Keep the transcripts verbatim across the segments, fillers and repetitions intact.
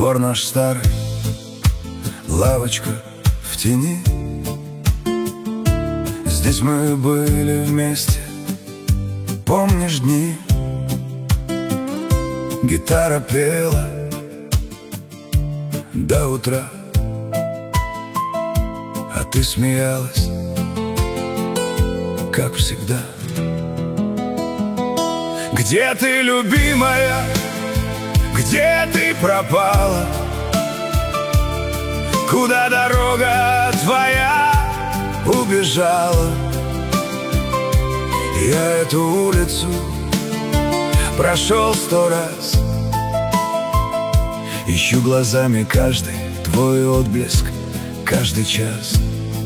Двор наш старый, лавочка в тени. Здесь мы были вместе, помнишь дни? Гитара пела до утра, а ты смеялась, как всегда. Где ты, любимая? Где ты пропала? Куда дорога твоя убежала? Я эту улицу прошел сто раз, ищу глазами каждый твой отблеск, каждый час.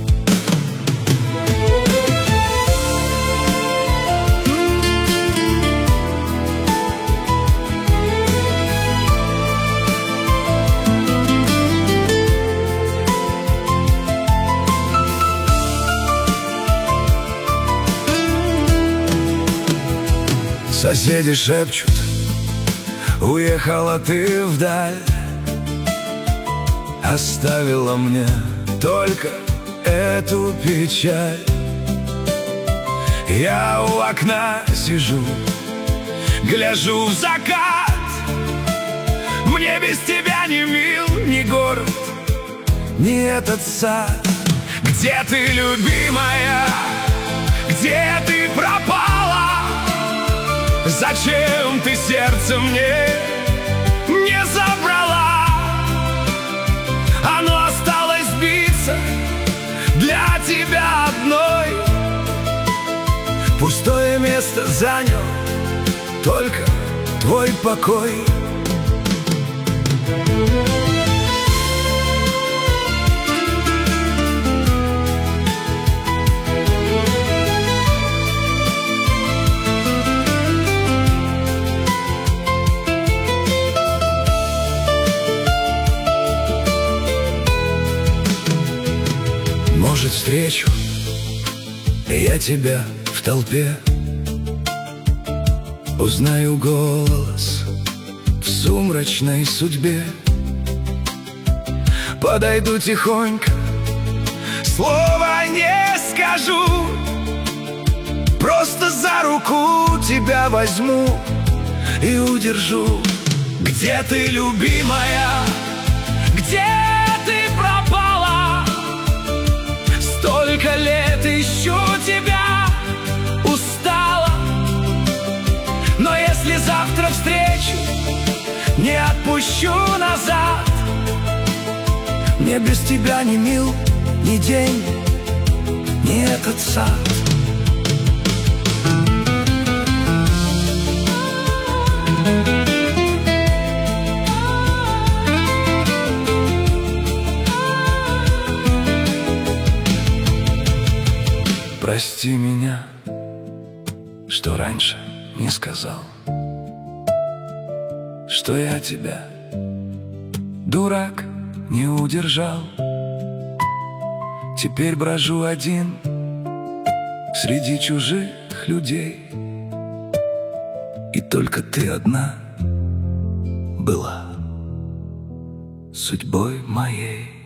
Соседи шепчут, уехала ты вдаль, оставила мне только эту печаль. Я у окна сижу, гляжу в закат. Мне без тебя не мил ни город, ни этот сад. Где ты, любимая? Где ты пропала? Зачем ты сердце мне не забрала? Оно осталось биться для тебя одной. Пустое место занял только твой покой. Может, встречу я тебя в толпе, узнаю голос в сумрачной судьбе. Подойду тихонько, слова не скажу, просто за руку тебя возьму и удержу. Где ты, любимая? Где ты пропала? Столько лет ищу тебя, устала. Но если завтра встречу, не отпущу назад. Мне без тебя не мил ни день, ни этот сад. Прости меня, что раньше не сказал, что я тебя, дурак, не удержал. Теперь брожу один среди чужих людей, и только ты одна была судьбой моей.